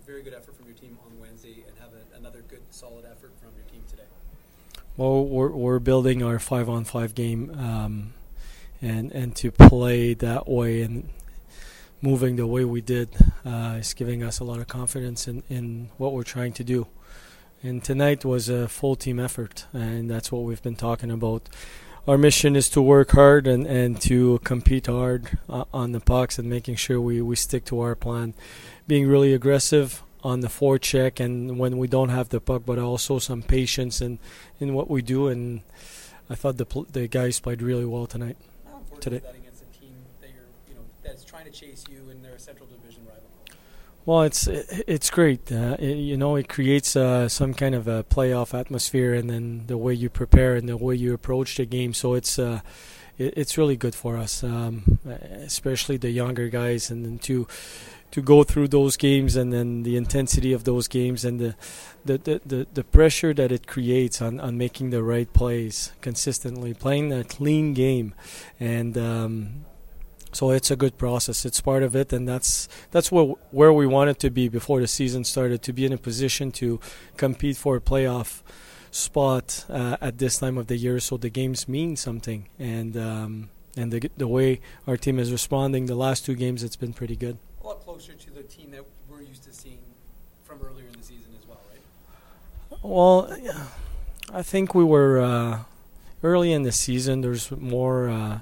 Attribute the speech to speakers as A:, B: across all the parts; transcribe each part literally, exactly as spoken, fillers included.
A: very good effort from your team on Wednesday and have a, another good, solid effort from your team today?
B: Well, we're we're building our five-on-five game, um, and and to play that way and moving the way we did uh, is giving us a lot of confidence in, in what we're trying to do. And tonight was a full team effort, and that's what we've been talking about. Our mission is to work hard and, and to compete hard uh, on the pucks and making sure we, we stick to our plan. Being really aggressive on the forecheck and when we don't have the puck, but also some patience in, in what we do. And I thought the pl- the guys played really well tonight.
A: How important
B: today.
A: is that against a team that you're, you know, that's trying to chase you and they're a Central Division rival?
B: Well, it's it's great. Uh, it, you know, it creates uh, some kind of a playoff atmosphere, and then the way you prepare and the way you approach the game. So it's uh, it, it's really good for us, um, especially the younger guys, and then to to go through those games, and then the intensity of those games, and the the, the, the, the pressure that it creates on, on making the right plays consistently, playing a clean game, and. Um, So it's a good process. It's part of it, and that's that's what where we wanted to be before the season started, to be in a position to compete for a playoff spot uh, at this time of the year. So the games mean something, and um, and the the way our team is responding, the last two games, it's been pretty good.
A: A lot closer to the team that we're used to seeing from earlier in the season as well, right?
B: Well, yeah, I think we were uh, early in the season. There's more. Uh,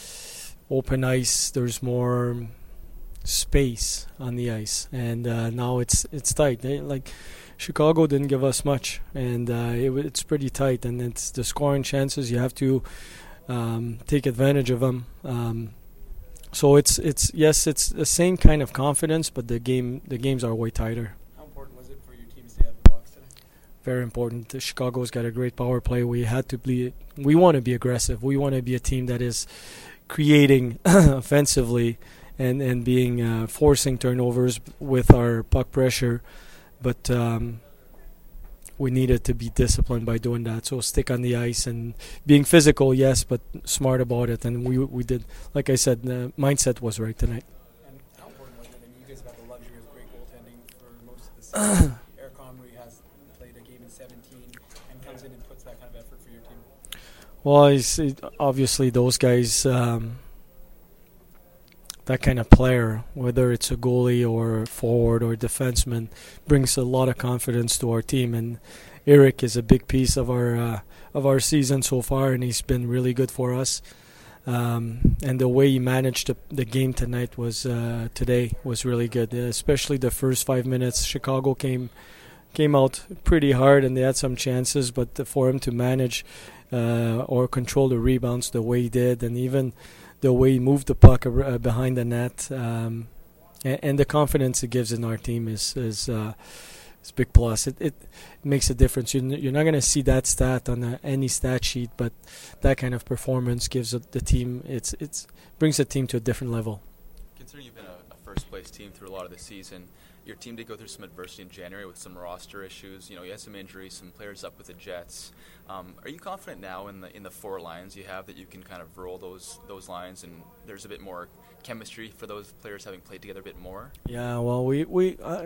B: open ice, there's more space on the ice, and uh, now it's it's tight. They, like Chicago didn't give us much, and uh, it, it's pretty tight, and it's the scoring chances, you have to um, take advantage of them. Um, so it's it's yes, it's the same kind of confidence, but the game the games are way tighter.
A: How important was it for your team to stay out of the box today?
B: Very important. The Chicago's got a great power play. We had to be. We want to be aggressive. We want to be a team that is creating offensively and and being uh, forcing turnovers with our puck pressure, but um, we needed to be disciplined by doing that. So stick on the ice and being physical, yes, but smart about it. And we we did, like I said, the mindset was right tonight.
A: And how important was it? I mean, you guys have had the luxury of great goaltending for most of the season. Eric Comrie has played a game in seventeen and comes in and puts that kind of effort for your team.
B: Well, it's, it, obviously those guys, um, that kind of player, whether it's a goalie or a forward or a defenseman, brings a lot of confidence to our team. And Eric is a big piece of our uh, of our season so far, and he's been really good for us. Um, and the way he managed the, the game tonight was uh, today was really good, especially the first five minutes. Chicago came came out pretty hard, and they had some chances, but the, for him to manage Uh, or control the rebounds the way he did, and even the way he moved the puck uh, behind the net, um, and, and the confidence it gives in our team is is, uh, is a big plus. It, it makes a difference. You're, you're not going to see that stat on uh, any stat sheet, but that kind of performance gives the team, it's it's brings the team to a different level.
C: Considering you've been a, a first-place team through a lot of the season, your team did go through some adversity in January with some roster issues. You know, you had some injuries, some players up with the Jets. Um, are you confident now in the in the four lines you have that you can kind of roll those those lines, and there's a bit more chemistry for those players having played together a bit more?
B: Yeah, well, we we I,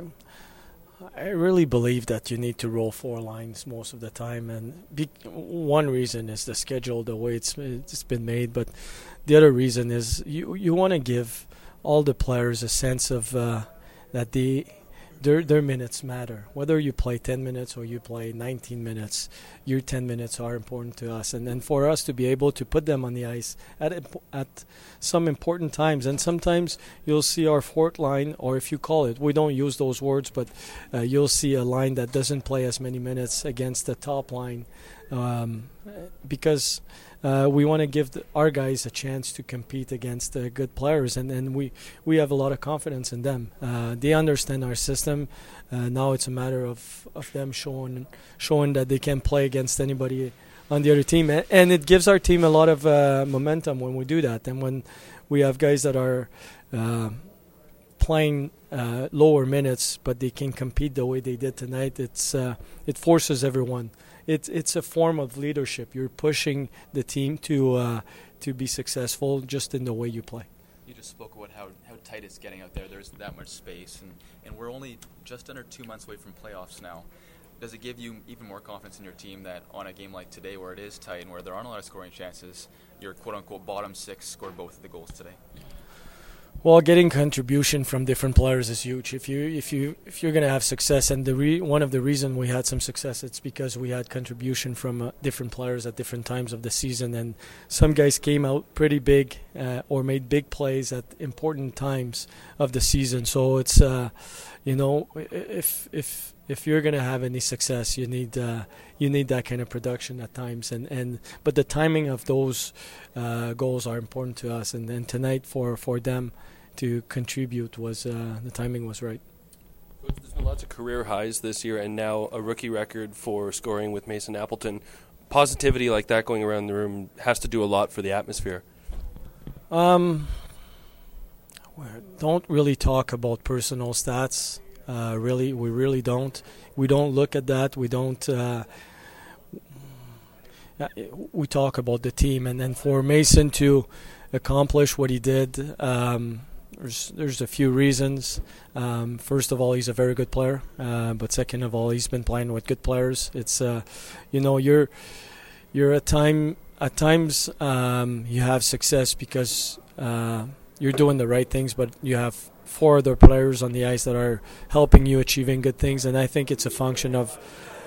B: I really believe that you need to roll four lines most of the time, and be, one reason is the schedule, the way it's it's been made, but the other reason is you you want to give all the players a sense of uh, that they their their minutes matter. Whether you play ten minutes or you play nineteen minutes, your ten minutes are important to us. And then for us to be able to put them on the ice at at some important times. And sometimes you'll see our fourth line, or if you call it, we don't use those words, but uh, you'll see a line that doesn't play as many minutes against the top line, um, because Uh, we want to give the, our guys a chance to compete against uh, good players, and, and we, we have a lot of confidence in them. Uh, they understand our system. Uh, now it's a matter of, of them showing showing that they can play against anybody on the other team, and, and it gives our team a lot of uh, momentum when we do that. And when we have guys that are uh, playing uh, lower minutes, but they can compete the way they did tonight, it's uh, it forces everyone. It's it's a form of leadership. You're pushing the team to uh, to be successful just in the way you play.
C: You just spoke about how, how tight it's getting out there. There's that much space, and, and we're only just under two months away from playoffs now. Does it give you even more confidence in your team that on a game like today where it is tight and where there aren't a lot of scoring chances, your quote-unquote bottom six scored both of the goals today?
B: Well, getting contribution from different players is huge. If you if you if you're gonna have success, and the re- one of the reasons we had some success, it's because we had contribution from uh, different players at different times of the season, and some guys came out pretty big uh, or made big plays at important times of the season. So it's uh, you know if if if you're gonna have any success, you need uh, you need that kind of production at times, and, and but the timing of those uh, goals are important to us, and, and tonight for, for them to contribute was uh, the timing was right.
D: There's been lots of career highs this year, and now a rookie record for scoring with Mason Appleton. Positivity like that going around the room has to do a lot for the atmosphere.
B: Um, don't really talk about personal stats. Uh, really, we really don't. We don't look at that. We don't. Uh, we talk about the team, and then for Mason to accomplish what he did, um, there's there's a few reasons. Um, first of all, he's a very good player, uh, but second of all, he's been playing with good players. It's uh, you know, you're you're at time at times um, you have success because uh, you're doing the right things, but you have four other players on the ice that are helping you achieving good things, and I think it's a function of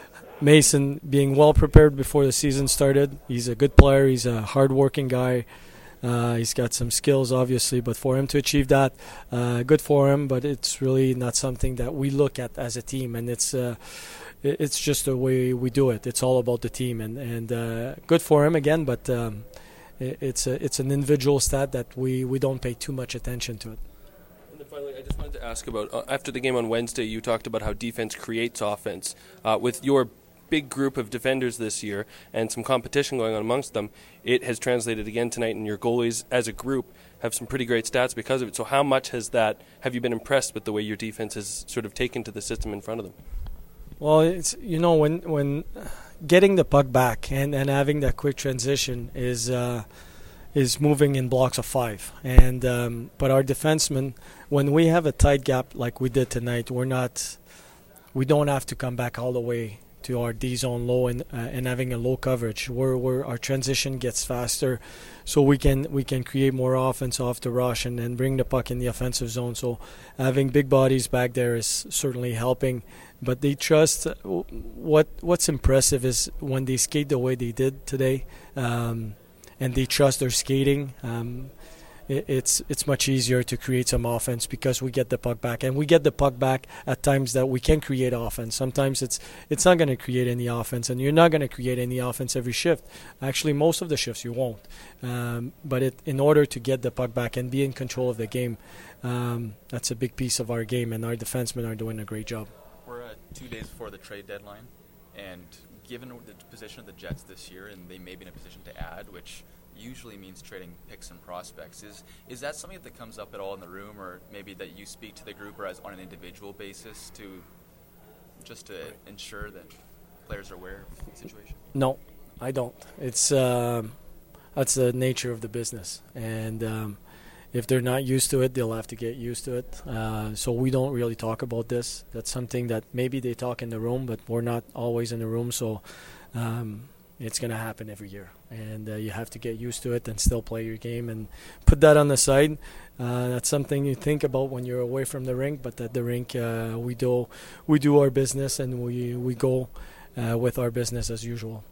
B: Mason being well prepared before the season started. He's a good player. He's a hard-working guy. Uh, he's got some skills, obviously, but for him to achieve that, uh, good for him. But it's really not something that we look at as a team, and it's uh, it's just the way we do it. It's all about the team, and and uh, good for him again. But um, it's a, it's an individual stat that we, we don't pay too much attention to it.
D: And finally, I just wanted to ask about uh, after the game on Wednesday, you talked about how defense creates offense. Uh, with your big group of defenders this year and some competition going on amongst them, it has translated again tonight, and your goalies as a group have some pretty great stats because of it. So how much has that, have you been impressed with the way your defense has sort of taken to the system in front of them?
B: Well, it's, you know, when when getting the puck back and, and having that quick transition is uh, is moving in blocks of five. And um, but our defensemen, when we have a tight gap like we did tonight, we're not, we don't have to come back all the way to our D zone low and uh, and having a low coverage. Where where our transition gets faster, so we can we can create more offense off the rush and then bring the puck in the offensive zone. So having big bodies back there is certainly helping. But they trust. What what's impressive is when they skate the way they did today, um, and they trust their skating. Um, It's it's much easier to create some offense because we get the puck back, and we get the puck back at times that we can create offense. Sometimes it's it's not going to create any offense, and you're not going to create any offense every shift. Actually, most of the shifts you won't. Um, but it, in order to get the puck back and be in control of the game, um, that's a big piece of our game, and our defensemen are doing a great job.
C: We're uh, two days before the trade deadline, and given the position of the Jets this year, and they may be in a position to add, which usually means trading picks and prospects. Is is that something that comes up at all in the room, or maybe that you speak to the group or as on an individual basis to just to ensure that players are aware of the situation?
B: No, I don't. It's um, that's the nature of the business, and um, if they're not used to it, they'll have to get used to it. Uh, so we don't really talk about this. That's something that maybe they talk in the room, but we're not always in the room. So. Um, It's going to happen every year, and uh, you have to get used to it and still play your game and put that on the side. Uh, that's something you think about when you're away from the rink, but at the rink uh, we do we do our business, and we we go uh, with our business as usual.